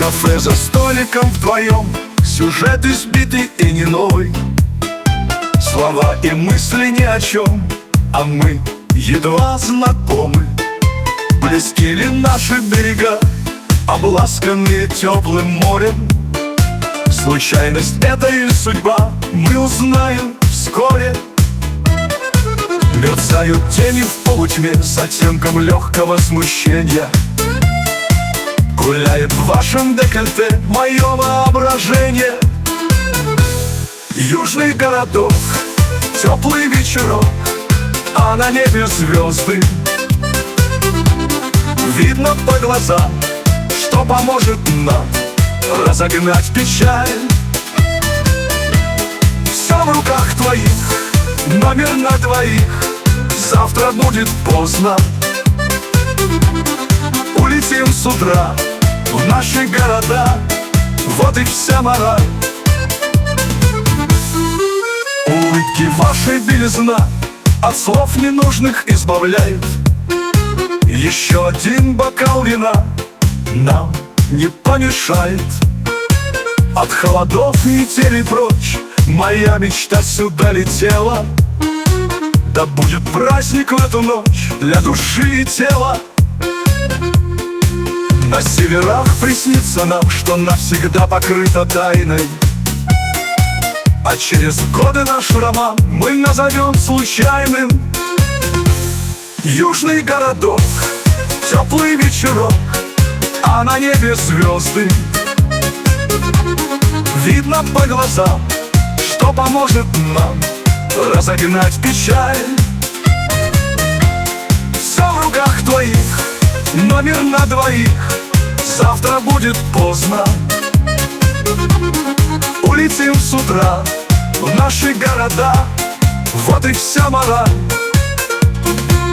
кафе за столиком вдвоем, сюжет избитый и не новый, слова и мысли ни о чем, а мы едва знакомы. Близки ли наши берега, обласканные теплым морем? Случайность это или судьба, мы узнаем вскоре. Мерцают тени в полутьме с оттенком легкого смущения. Гуляет в вашем декольте мое воображение. Южный городок, теплый вечерок, а на небе звезды. Видно по глазам, что поможет нам разогнать печаль. Все в руках твоих, номер на двоих, завтра будет поздно. Улетим с утра в наши города, вот и вся мораль. Улыбки вашей белизна от слов ненужных избавляет. Еще один бокал вина нам не помешает. От холодов метели прочь моя мечта сюда летела. Да будет праздник в эту ночь для души и тела. На северах приснится нам, что навсегда покрыто тайной, а через годы наш роман мы назовем случайным. Южный городок, теплый вечерок, а на небе звезды. Видно по глазам, что поможет нам разогнать печаль. Все в руках твоих, номер на двоих, завтра будет поздно. Улетим с утра в наши города, вот и вся мораль.